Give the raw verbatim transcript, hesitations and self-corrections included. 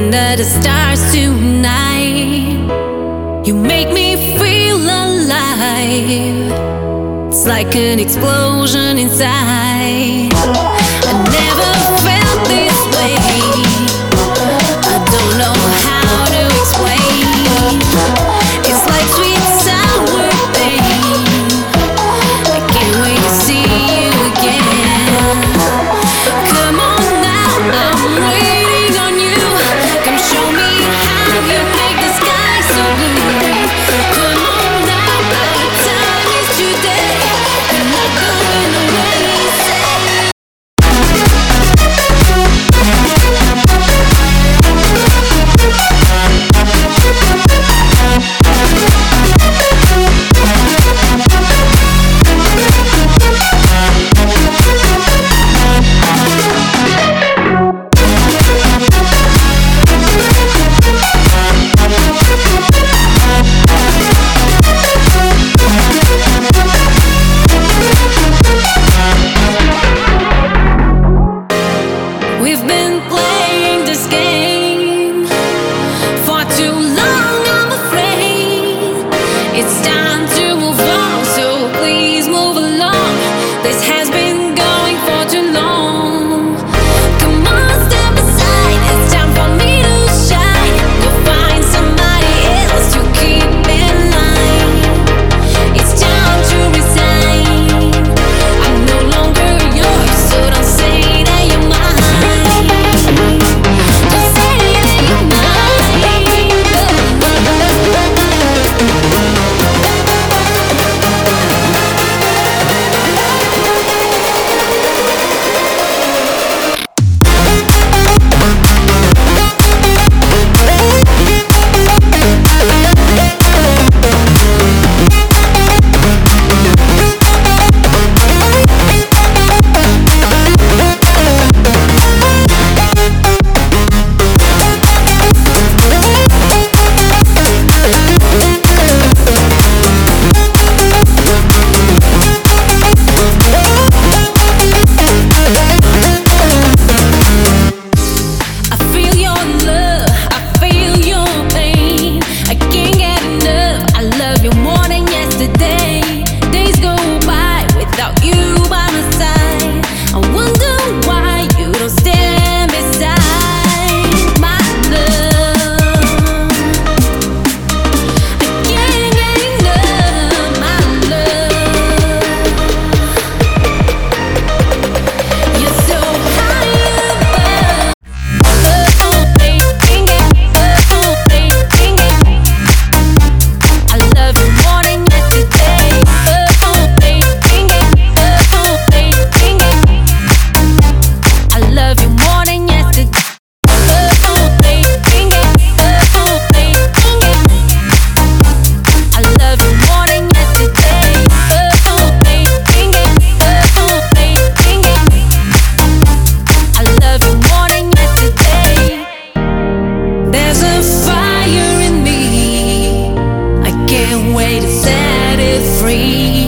under the stars tonight. You make me feel alive. It's like an explosion inside. I never felt this way. I don't know how to explain. It's like sweet sour pain. I can't wait to see you again. Come on now, I'm waiting on you. Come show me how you make the sky so blue. Come on now, our time is today. I'm not going away. We've been playing this game for too long, I'm afraid. It's time to move on, so please move along. This has been going for too long. Come on, step aside, it's time for me to shine. Go find somebody else to keep in line. It's time to resign. I'm no longer yours, so don't say that you're mine. Don't say that you're mine. I feel your love, I feel your pain. I can't get enough. I love you more than yesterday. Days go by without you by my side. I wonder why you don't stand beside my love. I can't get enough, my love. You're so high above. I love you more than yesterday. I love you more than yesterday. I love you more than yesterday. I love you more than yesterday. There's a fire in me. I can't wait to set it free.